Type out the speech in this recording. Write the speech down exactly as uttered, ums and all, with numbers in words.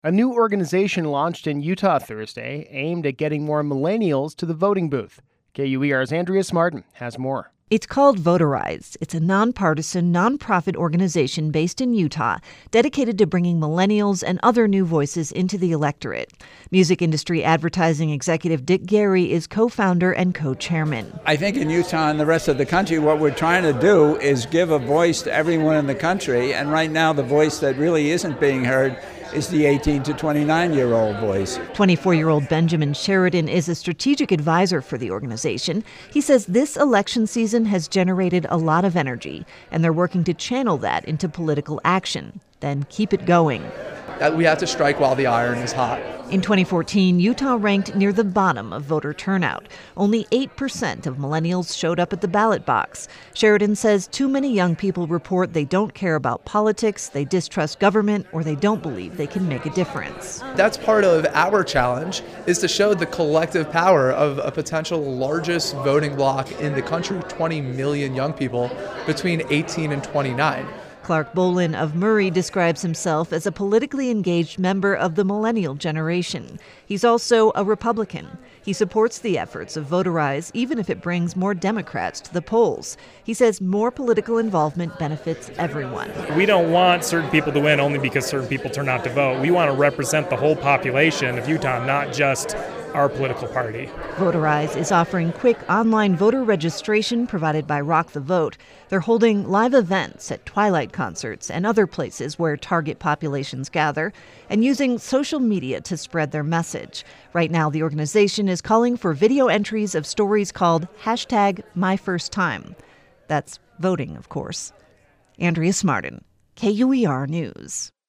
A new organization launched in Utah Thursday aimed at getting more millennials to the voting booth. K U E R's Andrea Smartin has more. It's called Voterize. It's a nonpartisan, nonprofit organization based in Utah dedicated to bringing millennials and other new voices into the electorate. Music industry advertising executive Dick Gary is co-founder and co-chairman. I think in Utah and the rest of the country, what we're trying to do is give a voice to everyone in the country. And right now, the voice that really isn't being heard is the eighteen to twenty-nine-year-old voice. twenty-four-year-old Benjamin Sheridan is a strategic advisor for the organization. He says this election season has generated a lot of energy, and they're working to channel that into political action, then keep it going. That we have to strike while the iron is hot. In twenty fourteen, Utah ranked near the bottom of voter turnout. Only eight percent of millennials showed up at the ballot box. Sheridan says too many young people report they don't care about politics, they distrust government, or they don't believe they can make a difference. That's part of our challenge, is to show the collective power of a potential largest voting bloc in the country, twenty million young people between eighteen and twenty-nine. Clark Bolin of Murray describes himself as a politically engaged member of the millennial generation. He's also a Republican. He supports the efforts of Voterize, even if it brings more Democrats to the polls. He says more political involvement benefits everyone. We don't want certain people to win only because certain people turn out to vote. We want to represent the whole population of Utah, not just our political party. Voterize is offering quick online voter registration provided by Rock the Vote. They're holding live events at Twilight concerts and other places where target populations gather, and using social media to spread their message. Right now, the organization is calling for video entries of stories called hashtag My First Time. That's voting, of course. Andrea Smartin, K U E R News.